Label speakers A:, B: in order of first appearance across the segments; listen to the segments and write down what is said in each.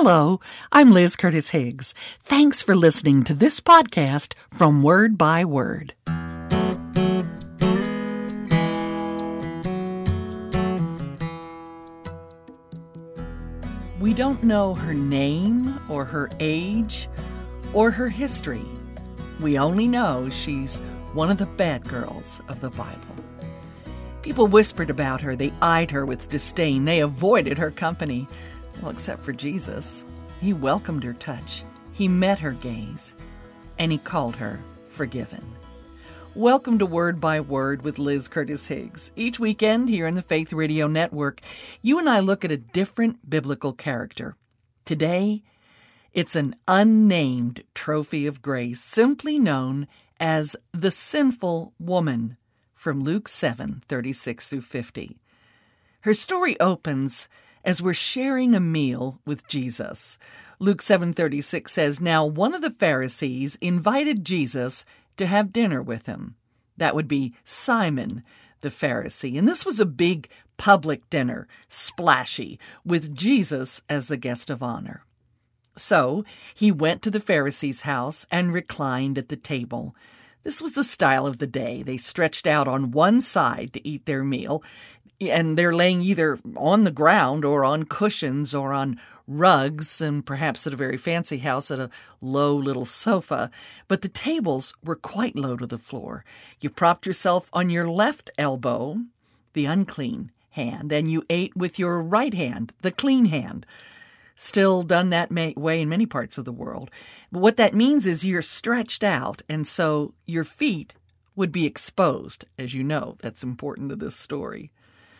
A: Hello, I'm Liz Curtis Higgs. Thanks for listening to this podcast from Word by Word. We don't know her name or her age or her history. We only know she's one of the bad girls of the Bible. People whispered about her. They eyed her with disdain. They avoided her company. Well, except for Jesus. He welcomed her touch. He met her gaze. And he called her forgiven. Welcome to Word by Word with Liz Curtis Higgs. Each weekend here on the Faith Radio Network, you and I look at a different biblical character. Today, it's an unnamed trophy of grace, simply known as the sinful woman, from Luke 7:36-50. Her story opens as we're sharing a meal with Jesus. Luke 7:36 says, "Now one of the Pharisees invited Jesus to have dinner with him." That would be Simon the Pharisee. And this was a big public dinner, splashy, with Jesus as the guest of honor. So he went to the Pharisee's house and reclined at the table. This was the style of the day. They stretched out on one side to eat their meal, and they're laying either on the ground or on cushions or on rugs, and perhaps at a very fancy house at a low little sofa. But the tables were quite low to the floor. You propped yourself on your left elbow, the unclean hand, and you ate with your right hand, the clean hand. Still done that way in many parts of the world. But what that means is you're stretched out, and so your feet would be exposed. As you know, that's important to this story.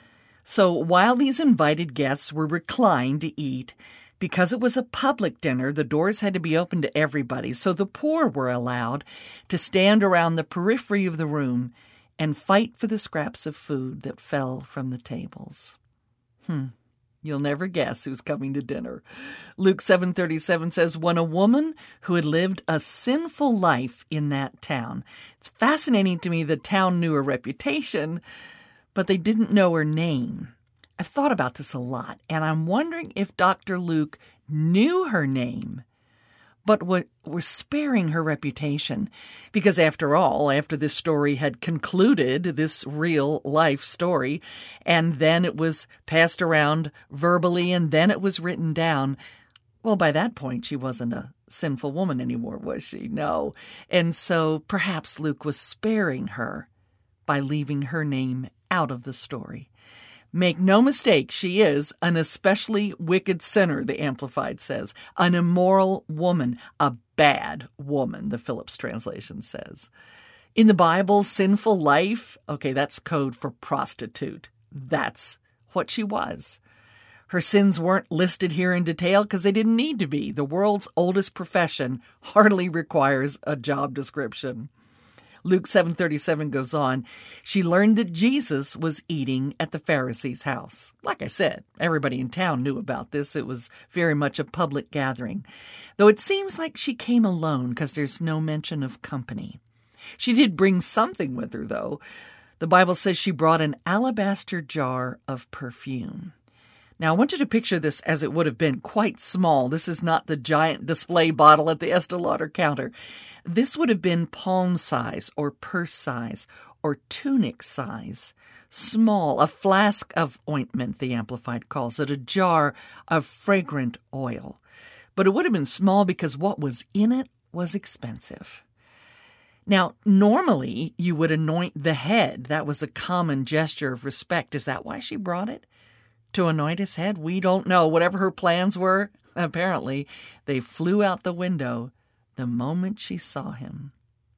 A: So while these invited guests were reclined to eat, because it was a public dinner, the doors had to be open to everybody, so the poor were allowed to stand around the periphery of the room and fight for the scraps of food that fell from the tables. You'll never guess who's coming to dinner. Luke 7:37 says, when a woman who had lived a sinful life in that town. It's fascinating to me the town knew her reputation, but they didn't know her name. I've thought about this a lot, and I'm wondering if Dr. Luke knew her name, but was sparing her reputation. Because after all, after this story had concluded, this real life story, and then it was passed around verbally, and then it was written down, well, by that point, she wasn't a sinful woman anymore, was she? No. And so perhaps Luke was sparing her by leaving her name out of the story. Make no mistake, she is an especially wicked sinner, the Amplified says, an immoral woman, a bad woman, the Phillips translation says. In the Bible, sinful life, okay, that's code for prostitute. That's what she was. Her sins weren't listed here in detail because they didn't need to be. The world's oldest profession hardly requires a job description. Luke 7:37 goes on, she learned that Jesus was eating at the Pharisee's house. Like I said, everybody in town knew about this. It was very much a public gathering. Though it seems like she came alone because there's no mention of company. She did bring something with her, though. The Bible says she brought an alabaster jar of perfume. Now, I want you to picture this as it would have been quite small. This is not the giant display bottle at the Estee Lauder counter. This would have been palm size or purse size or tunic size. Small, a flask of ointment, the Amplified calls it, a jar of fragrant oil. But it would have been small because what was in it was expensive. Now, normally you would anoint the head. That was a common gesture of respect. Is that why she brought it? To anoint his head? We don't know. Whatever her plans were, apparently, they flew out the window the moment she saw him.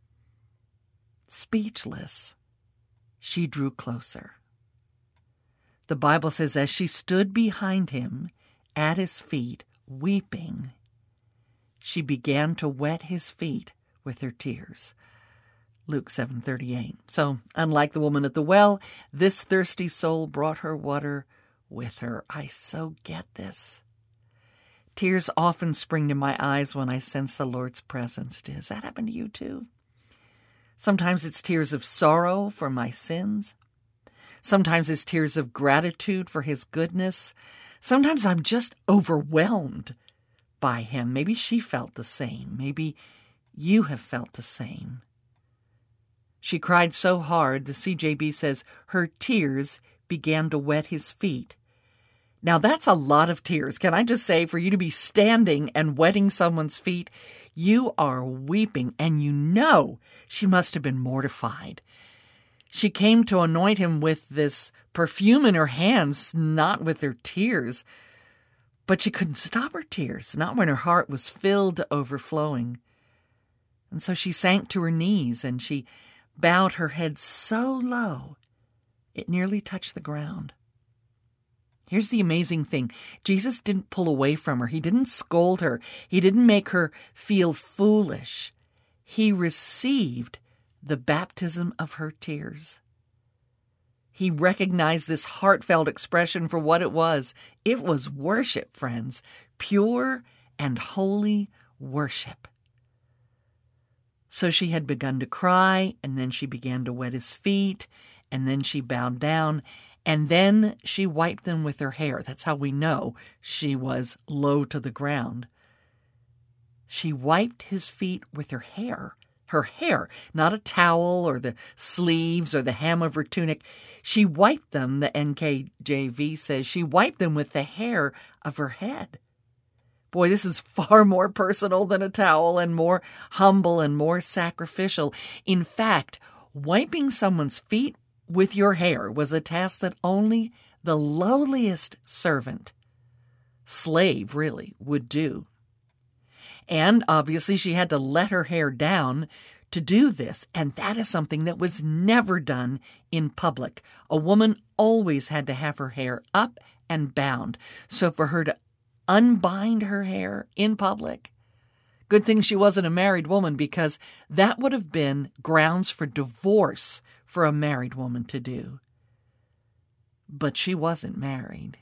A: Speechless, she drew closer. The Bible says, as she stood behind him at his feet, weeping, she began to wet his feet with her tears. Luke 7:38. So, unlike the woman at the well, this thirsty soul brought her water with her. I so get this. Tears often spring to my eyes when I sense the Lord's presence. Does that happen to you too? Sometimes it's tears of sorrow for my sins. Sometimes it's tears of gratitude for his goodness. Sometimes I'm just overwhelmed by him. Maybe she felt the same. Maybe you have felt the same. She cried so hard, the CJB says, her tears began to wet his feet. Now that's a lot of tears. Can I just say, for you to be standing and wetting someone's feet, you are weeping, and you know she must have been mortified. She came to anoint him with this perfume in her hands, not with her tears. But she couldn't stop her tears, not when her heart was filled to overflowing. And so she sank to her knees, and she bowed her head so low it nearly touched the ground. Here's the amazing thing. Jesus didn't pull away from her. He didn't scold her. He didn't make her feel foolish. He received the baptism of her tears. He recognized this heartfelt expression for what it was. It was worship, friends. Pure and holy worship. So she had begun to cry, and then she began to wet his feet, and then she bowed down, and then she wiped them with her hair. That's how we know she was low to the ground. She wiped his feet with her hair. Her hair, not a towel or the sleeves or the hem of her tunic. She wiped them, the NKJV says, she wiped them with the hair of her head. Boy, this is far more personal than a towel and more humble and more sacrificial. In fact, wiping someone's feet with your hair was a task that only the lowliest servant, slave really, would do. And obviously she had to let her hair down to do this, and that is something that was never done in public. A woman always had to have her hair up and bound. So for her to unbind her hair in public, good thing she wasn't a married woman, because that would have been grounds for divorce for a married woman to do. But she wasn't married.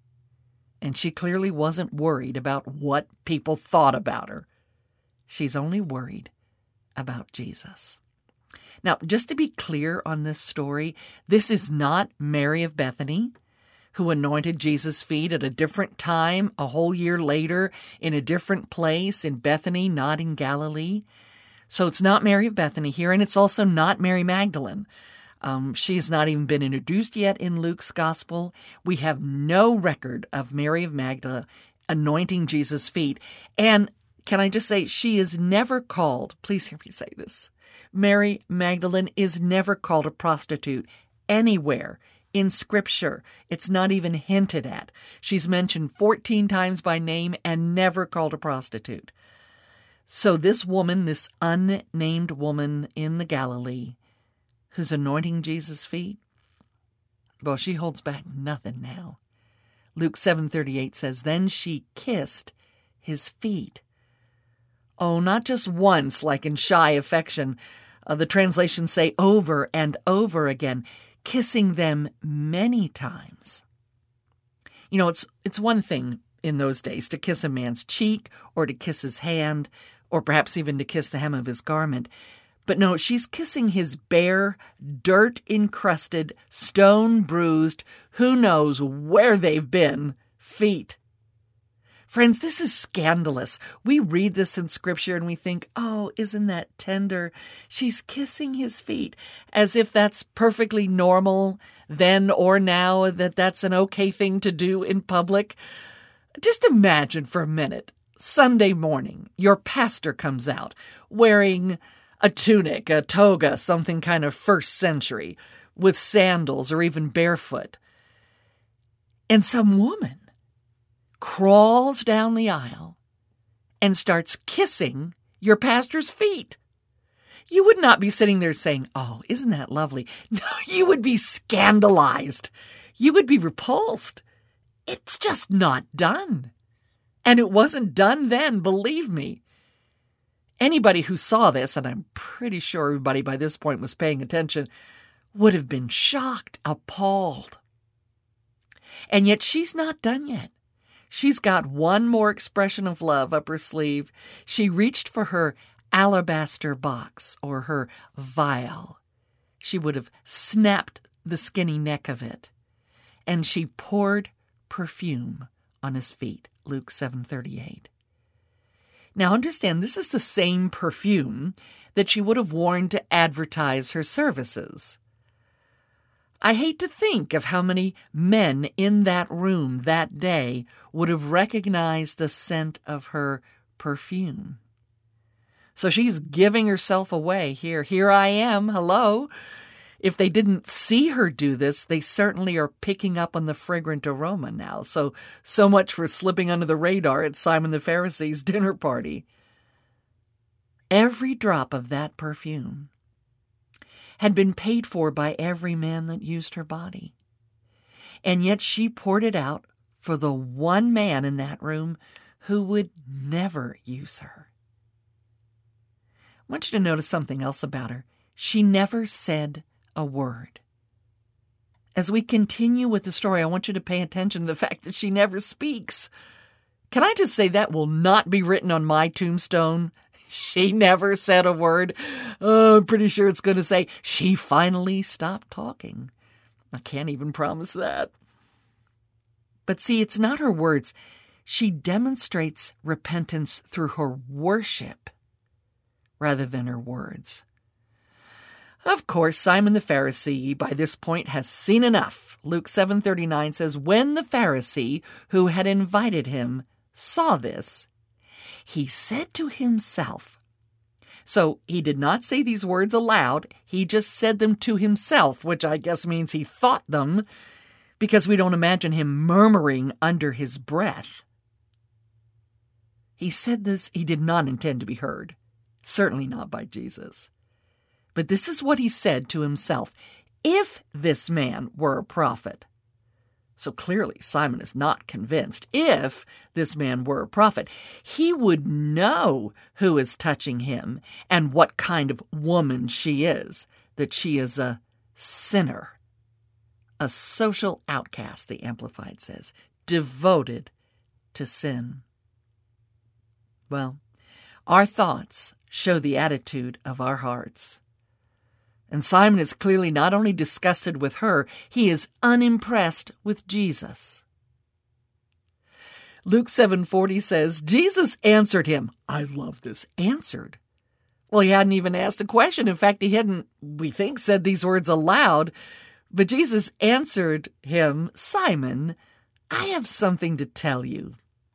A: And she clearly wasn't worried about what people thought about her. She's only worried about Jesus. Now, just to be clear on this story, this is not Mary of Bethany, who anointed Jesus' feet at a different time, a whole year later, in a different place in Bethany, not in Galilee. So it's not Mary of Bethany here, and it's also not Mary Magdalene. She has not even been introduced yet in Luke's gospel. We have no record of Mary of Magdala anointing Jesus' feet. And can I just say, she is never called, please hear me say this, Mary Magdalene is never called a prostitute anywhere in Scripture. It's not even hinted at. She's mentioned 14 times by name and never called a prostitute. So this woman, this unnamed woman in the Galilee, who's anointing Jesus' feet, well, she holds back nothing now. Luke 7:38 says, then she kissed his feet. Oh, not just once, like in shy affection. The translations say over and over again, kissing them many times. You know, it's one thing in those days to kiss a man's cheek or to kiss his hand or perhaps even to kiss the hem of his garment. But no, she's kissing his bare, dirt-encrusted, stone-bruised, who knows where they've been, feet. Friends, this is scandalous. We read this in Scripture and we think, oh, isn't that tender? She's kissing his feet, as if that's perfectly normal then or now, that that's an okay thing to do in public. Just imagine for a minute, Sunday morning, your pastor comes out wearing a tunic, a toga, something kind of first century, with sandals or even barefoot. And some woman crawls down the aisle and starts kissing your pastor's feet. You would not be sitting there saying, oh, isn't that lovely? No, you would be scandalized. You would be repulsed. It's just not done. And it wasn't done then, believe me. Anybody who saw this, and I'm pretty sure everybody by this point was paying attention, would have been shocked, appalled. And yet she's not done yet. She's got one more expression of love up her sleeve. She reached for her alabaster box or her vial. She would have snapped the skinny neck of it. And she poured perfume on his feet, Luke 7:38. Now understand, this is the same perfume that she would have worn to advertise her services. I hate to think of how many men in that room that day would have recognized the scent of her perfume. So she's giving herself away here. Here I am, hello. If they didn't see her do this, they certainly are picking up on the fragrant aroma now. So much for slipping under the radar at Simon the Pharisee's dinner party. Every drop of that perfume had been paid for by every man that used her body. And yet she poured it out for the one man in that room who would never use her. I want you to notice something else about her. She never said a word. As we continue with the story, I want you to pay attention to the fact that she never speaks. Can I just say that will not be written on my tombstone? She never said a word. Oh, I'm pretty sure it's going to say, she finally stopped talking. I can't even promise that. But see, it's not her words. She demonstrates repentance through her worship rather than her words. Of course, Simon the Pharisee by this point has seen enough. Luke 7:39 says, when the Pharisee who had invited him saw this, he said to himself. So he did not say these words aloud. He just said them to himself, which I guess means he thought them, because we don't imagine him murmuring under his breath. He said this, he did not intend to be heard, certainly not by Jesus. But this is what he said to himself. If this man were a prophet, so clearly Simon is not convinced. If this man were a prophet, he would know who is touching him and what kind of woman she is, that she is a sinner, a social outcast, the Amplified says, devoted to sin. Well, our thoughts show the attitude of our hearts. And Simon is clearly not only disgusted with her, he is unimpressed with Jesus. Luke 7:40 says, Jesus answered him. I love this, answered. Well, he hadn't even asked a question. In fact, he hadn't, we think, said these words aloud. But Jesus answered him, Simon, I have something to tell you.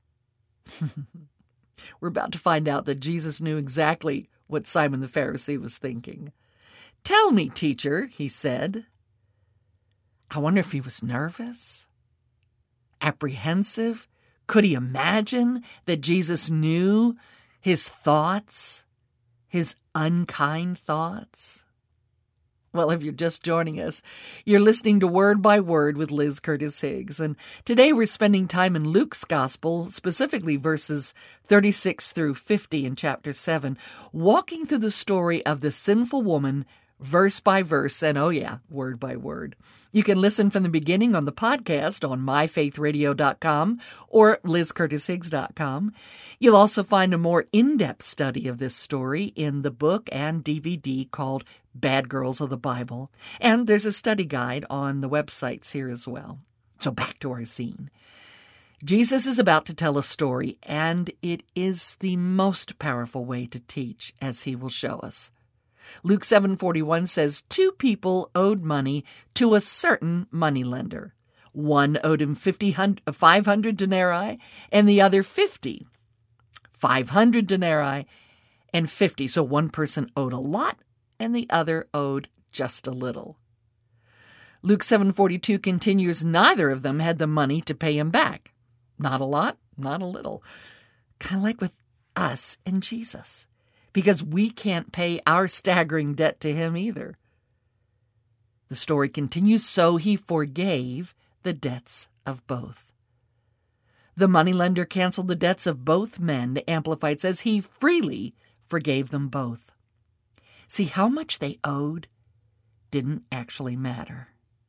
A: We're about to find out that Jesus knew exactly what Simon the Pharisee was thinking. Tell me, teacher, he said. I wonder if he was nervous, apprehensive. Could he imagine that Jesus knew his thoughts, his unkind thoughts? Well, if you're just joining us, you're listening to Word by Word with Liz Curtis Higgs. And today we're spending time in Luke's Gospel, specifically verses 36 through 50 in chapter 7, walking through the story of the sinful woman verse by verse, and oh yeah, word by word. You can listen from the beginning on the podcast on myfaithradio.com or lizcurtishiggs.com. You'll also find a more in-depth study of this story in the book and DVD called Bad Girls of the Bible, and there's a study guide on the websites here as well. So back to our scene. Jesus is about to tell a story, and it is the most powerful way to teach, as he will show us. Luke 7:41 says, 2 people owed money to a certain moneylender. One owed him 500 denarii and the other 50. 500 denarii and 50. So one person owed a lot and the other owed just a little. Luke 7:42 continues, neither of them had the money to pay him back. Not a lot, not a little. Kind of like with us and Jesus, because we can't pay our staggering debt to him either. The story continues, so he forgave the debts of both. The moneylender canceled the debts of both men. The Amplified says he freely forgave them both. See, how much they owed didn't actually matter.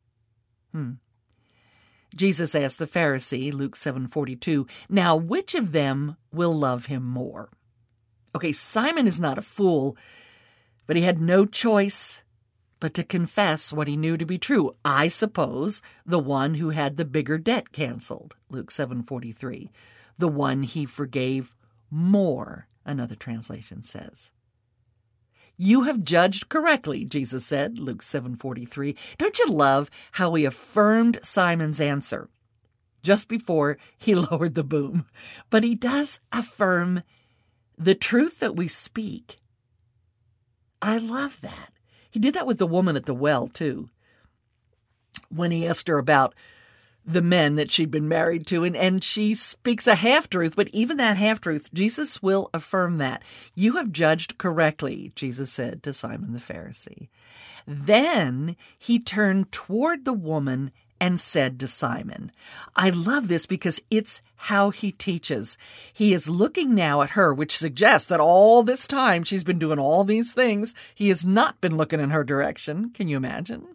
A: Jesus asked the Pharisee, Luke 7:42, now which of them will love him more? Okay, Simon is not a fool, but he had no choice but to confess what he knew to be true. I suppose the one who had the bigger debt canceled, Luke 7:43, the one he forgave more another translation says. You have judged correctly, Jesus said, Luke 7:43. Don't you love how he affirmed Simon's answer just before he lowered the boom? But he does affirm the truth that we speak. I love that. He did that with the woman at the well, too, when he asked her about the men that she'd been married to, and she speaks a half-truth, but even that half-truth, Jesus will affirm that. You have judged correctly, Jesus said to Simon the Pharisee. Then he turned toward the woman and said to Simon, I love this because it's how he teaches. He is looking now at her, which suggests that all this time she's been doing all these things. He has not been looking in her direction. Can you imagine?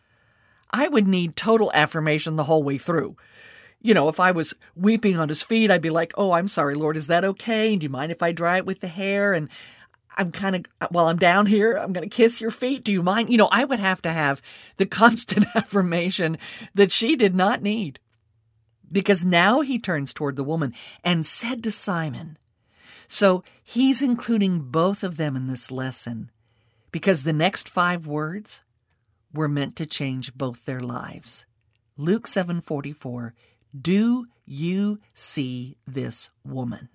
A: I would need total affirmation the whole way through. You know, if I was weeping on his feet, I'd be like, oh, I'm sorry, Lord, is that okay? Do you mind if I dry it with the hair? And I'm kind of, while I'm down here, I'm going to kiss your feet. Do you mind? You know, I would have to have the constant affirmation that she did not need. Because now he turns toward the woman and said to Simon. So he's including both of them in this lesson because the next 5 words were meant to change both their lives. Luke 7:44, do you see this woman?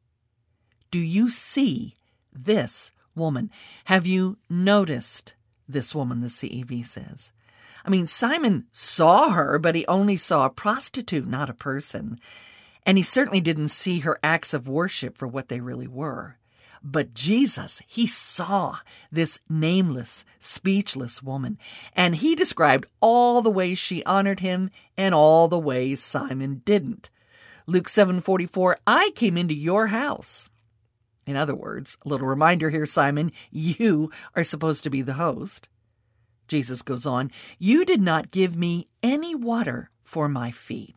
A: Do you see this woman? Have you noticed this woman, the CEV says? I mean, Simon saw her, but he only saw a prostitute, not a person. And he certainly didn't see her acts of worship for what they really were. But Jesus, he saw this nameless, speechless woman, and he described all the ways she honored him and all the ways Simon didn't. Luke 7:44, I came into your house. In other words, a little reminder here, Simon, you are supposed to be the host. Jesus goes on, you did not give me any water for my feet.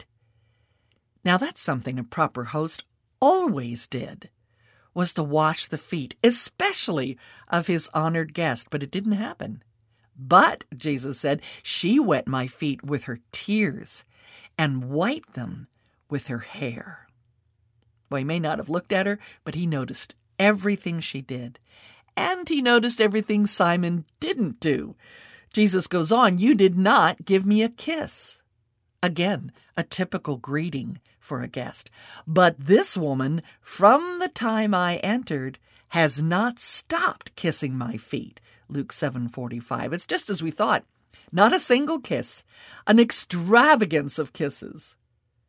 A: Now that's something a proper host always did, was to wash the feet, especially of his honored guest, but it didn't happen. But, Jesus said, she wet my feet with her tears and wiped them with her hair. Well, he may not have looked at her, but he noticed everything she did. And he noticed everything Simon didn't do. Jesus goes on, you did not give me a kiss. Again, a typical greeting for a guest. But this woman, from the time I entered, has not stopped kissing my feet. Luke 7:45. It's just as we thought. Not a single kiss, an extravagance of kisses.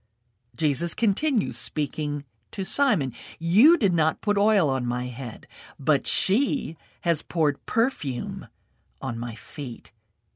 A: Jesus continues speaking to Simon. You did not put oil on my head, but she has poured perfume on my feet.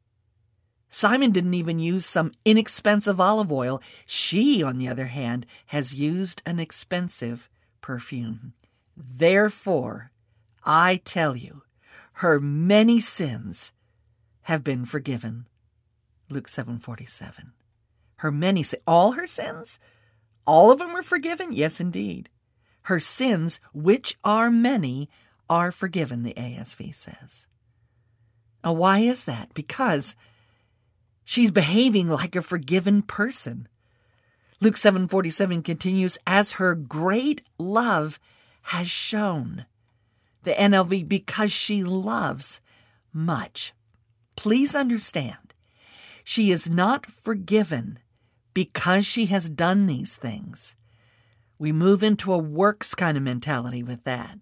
A: Simon didn't even use some inexpensive olive oil. She, on the other hand, has used an expensive perfume. Therefore, I tell you, her many sins have been forgiven. Luke 7:47. Her many sins, all her sins? All of them were forgiven? Yes, indeed. Her sins, which are many, are forgiven, the ASV says. Now, why is that? Because she's behaving like a forgiven person. Luke 7:47 continues, as her great love has shown. The NLV, because she loves much. Please understand, she is not forgiven because she has done these things. We move into a works kind of mentality with that.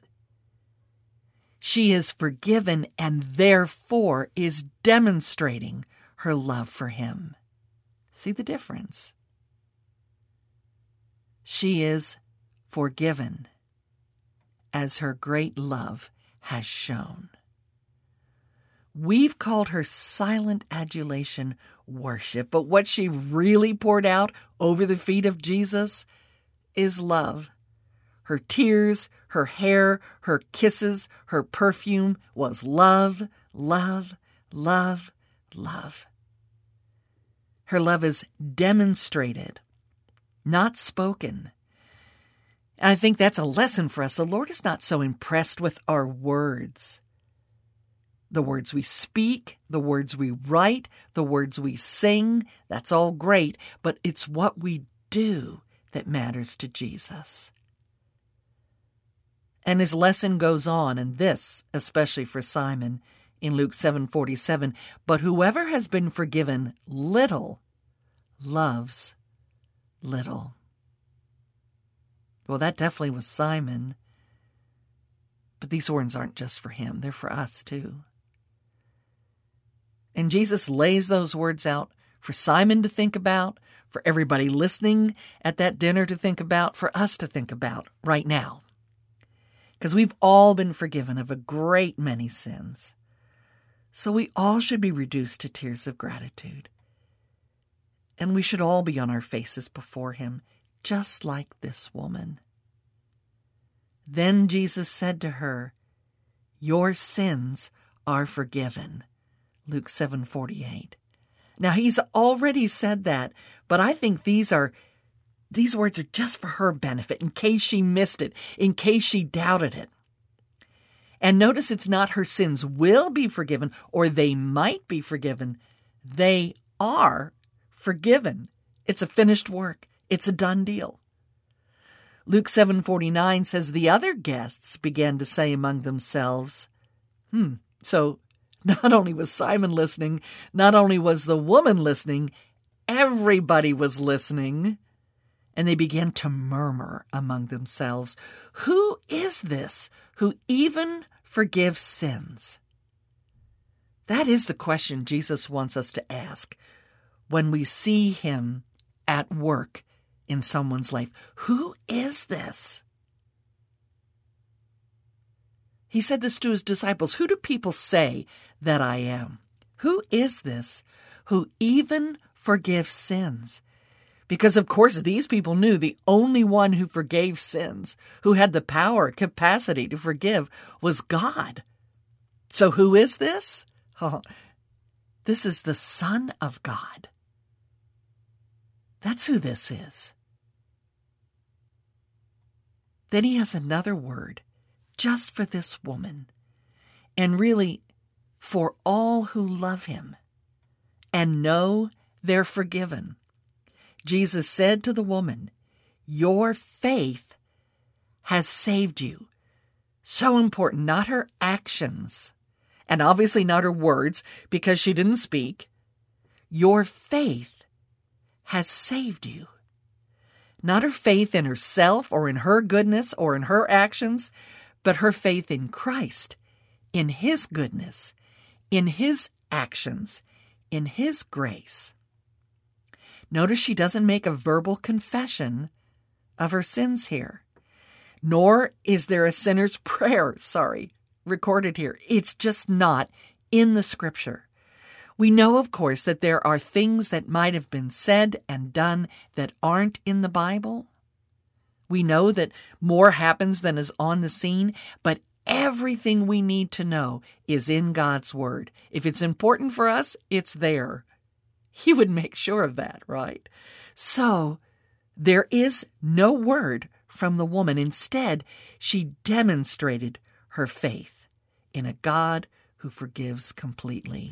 A: She is forgiven and therefore is demonstrating her love for him. See the difference? She is forgiven as her great love has shown. We've called her silent adulation worship, but what she really poured out over the feet of Jesus is love. Her tears, her hair, her kisses, her perfume was love, love, love, love. Her love is demonstrated, not spoken. And I think that's a lesson for us. The Lord is not so impressed with our words. The words we speak, the words we write, the words we sing, that's all great, but it's what we do that matters to Jesus. And his lesson goes on, and this, especially for Simon, in Luke 7:47, but whoever has been forgiven little loves little. Well, that definitely was Simon. But these words aren't just for him. They're for us too. And Jesus lays those words out for Simon to think about, for everybody listening at that dinner to think about, for us to think about right now. Because we've all been forgiven of a great many sins. So we all should be reduced to tears of gratitude. And we should all be on our faces before him, just like this woman. Then Jesus said to her, "Your sins are forgiven." Luke 7:48. Now, he's already said that, but I think these words are just for her benefit, in case she missed it, in case she doubted it. And notice it's not her sins will be forgiven or they might be forgiven. They are forgiven. It's a finished work. It's a done deal. Luke 7:49 says the other guests began to say among themselves, So not only was Simon listening, not only was the woman listening, everybody was listening. And they began to murmur among themselves, "Who is this who even forgives sins?" That is the question Jesus wants us to ask when we see him at work in someone's life. Who is this? He said this to his disciples, "Who do people say that I am? Who is this who even forgives sins?" Because, of course, these people knew the only one who forgave sins, who had the power, capacity to forgive, was God. So who is this? This is the Son of God. That's who this is. Then he has another word just for this woman, and really for all who love him and know they're forgiven. Jesus said to the woman, "Your faith has saved you." So important, not her actions, and obviously not her words, because she didn't speak. Your faith has saved you. Not her faith in herself or in her goodness or in her actions, but her faith in Christ, in his goodness, in his actions, in his grace. Notice she doesn't make a verbal confession of her sins here. Nor is there a sinner's prayer, recorded here. It's just not in the Scripture. We know, of course, that there are things that might have been said and done that aren't in the Bible. We know that more happens than is on the scene, but everything we need to know is in God's Word. If it's important for us, it's there. He would make sure of that, right? So there is no word from the woman. Instead, she demonstrated her faith in a God who forgives completely.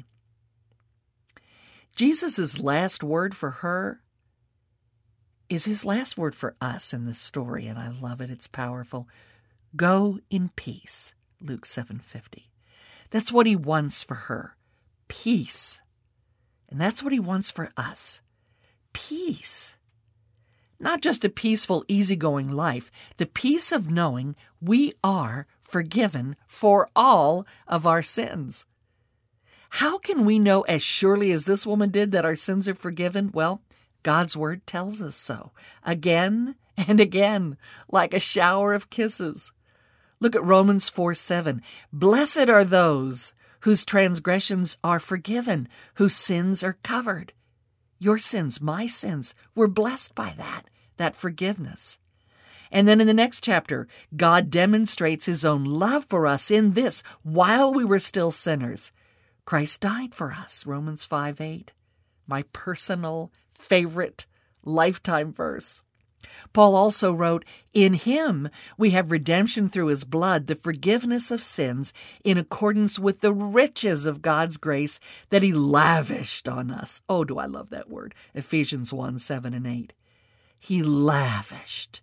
A: Jesus' last word for her is his last word for us in this story, and I love it. It's powerful. Go in peace, Luke 7:50. That's what he wants for her, peace. And that's what he wants for us, peace. Not just a peaceful, easygoing life, the peace of knowing we are forgiven for all of our sins. How can we know as surely as this woman did that our sins are forgiven? Well, God's Word tells us so, again and again, like a shower of kisses. Look at Romans 4:7. Blessed are those whose transgressions are forgiven, whose sins are covered. Your sins, my sins, we're blessed by that forgiveness. And then in the next chapter, God demonstrates his own love for us in this: while we were still sinners, Christ died for us, Romans 5:8, my personal favorite lifetime verse. Paul also wrote, in him we have redemption through his blood, the forgiveness of sins, in accordance with the riches of God's grace that he lavished on us. Oh, do I love that word. Ephesians 1:7 and 8. He lavished.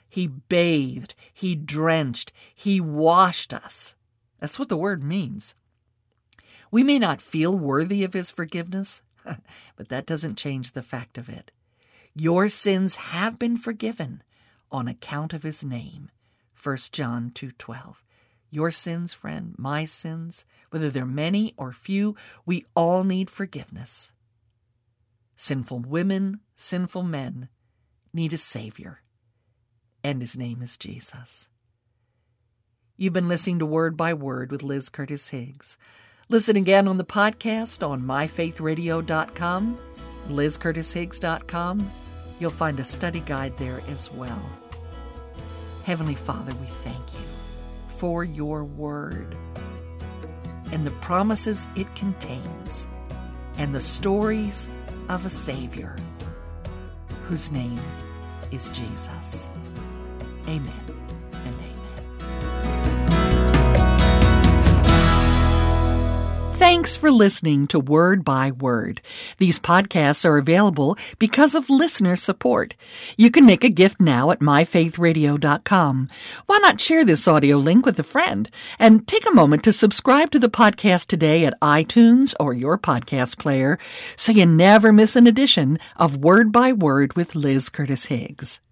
A: He bathed, He drenched, He washed us. That's what the word means. We may not feel worthy of His forgiveness, but that doesn't change the fact of it. Your sins have been forgiven on account of His name. 1 John 2:12. Your sins, friend, my sins, whether they're many or few, we all need forgiveness. Sinful women, sinful men need a Savior, and His name is Jesus. You've been listening to Word by Word with Liz Curtis Higgs. Listen again on the podcast on myfaithradio.com, lizcurtishiggs.com. You'll find a study guide there as well. Heavenly Father, we thank you for your word and the promises it contains and the stories of a Savior whose name is Jesus. Amen and amen. Thanks for listening to Word by Word. These podcasts are available because of listener support. You can make a gift now at myfaithradio.com. Why not share this audio link with a friend? And take a moment to subscribe to the podcast today at iTunes or your podcast player so you never miss an edition of Word by Word with Liz Curtis Higgs.